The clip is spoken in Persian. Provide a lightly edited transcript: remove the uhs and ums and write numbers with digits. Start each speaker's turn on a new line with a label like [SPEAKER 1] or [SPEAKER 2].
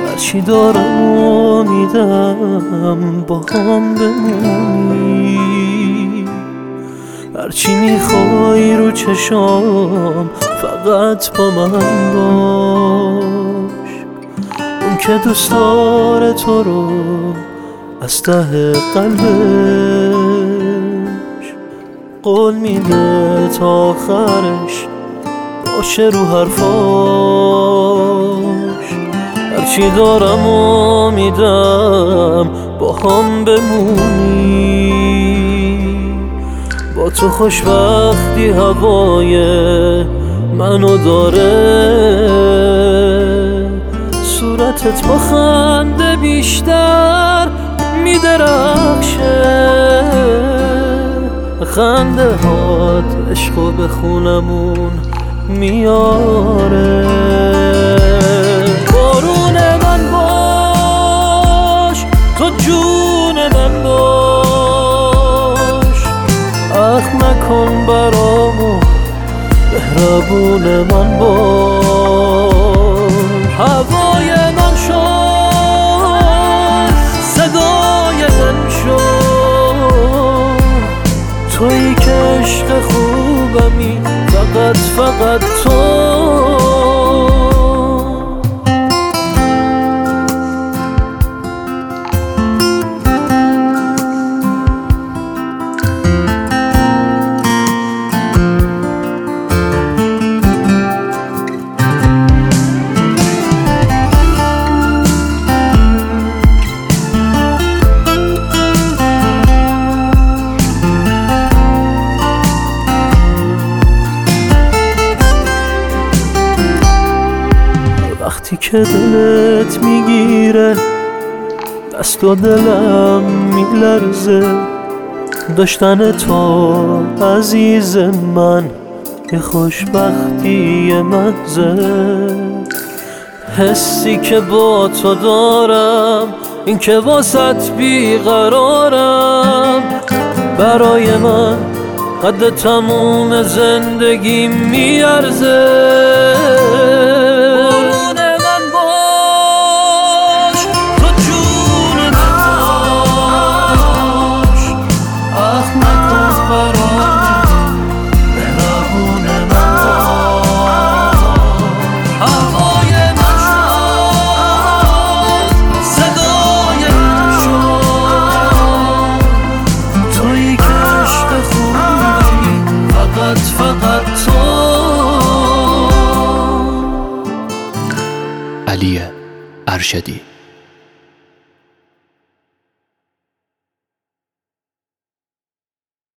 [SPEAKER 1] هرچی دارم امیدم با هم بمونی، هرچی میخوای رو چشام فقط با من باش. اون که دوست داره تو رو از ته قلبش، قول میده تا آخرش باشه رو حرفاش. هرچی دارم امیدم با هم بمونی، با تو خوشبختی هوای منو داره. صورتت با خنده بیشتر میدرخشه، خنده هات عشقو به خونمون میاره. بارون من باش، تو جون من باش، اخ نکن برامو مهربون من باش. هوای من شد، صدای من شد، تویی که عشق خوبمی، فقط تو. وقتی که دلت میگیره دست و دلم میلرزه، داشتن تو عزیز من یه خوشبختی محضه. حسی که با تو دارم این که واسط بیقرارم، برای من قد تموم زندگی میارزه. فقط تو.
[SPEAKER 2] علی ارشدی.